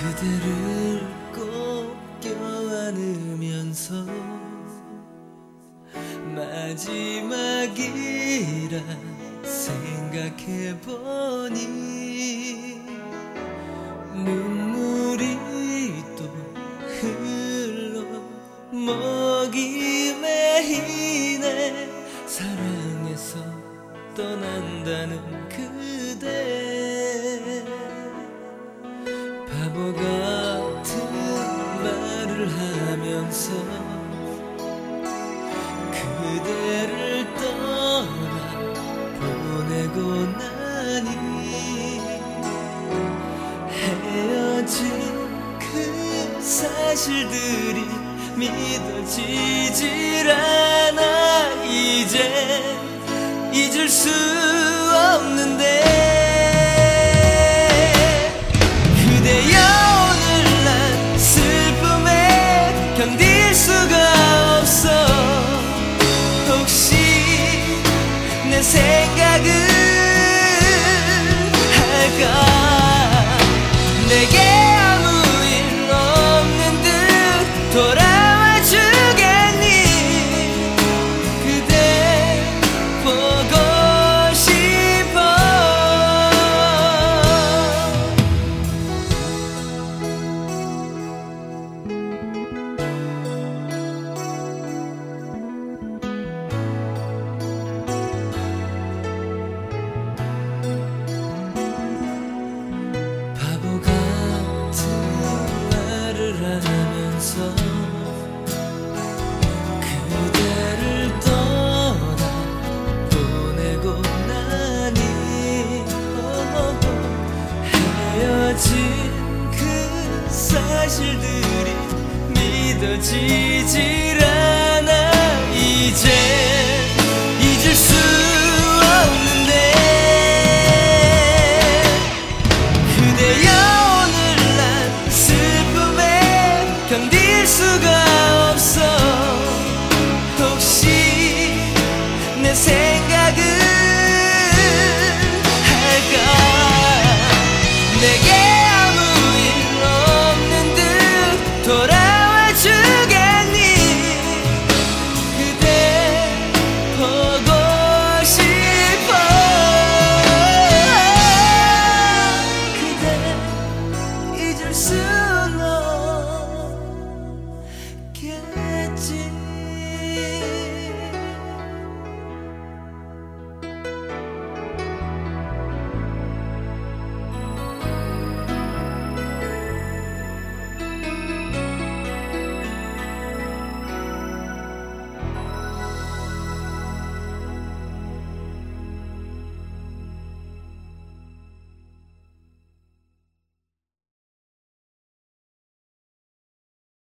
그대를 꼭 껴안으면서 마지막이라 생각해보니 눈물이 또 흘러 목이 메이네. 사랑해서 떠난다는 그대, 바보 같은 말을 하면서 그대를 떠나 보내고 나니 헤어진 그 사실들이 믿어지질 않아. 이제 잊을 수 없는데 그대여, 오늘 난 슬픔에 견딜 수가 없어. 혹시 내 생각은 할까? 내게 아무 일 없는 듯 돌아와 주겠니? 그대 보고 싶어. 바보 같은 말을 하면서 그대를 떠나 보내고 나니 헤어진 그 사실들이 믿어지질 않아. 이제 잊을 수 없는데 그대여, 오늘 난 슬픔에 견딜 수가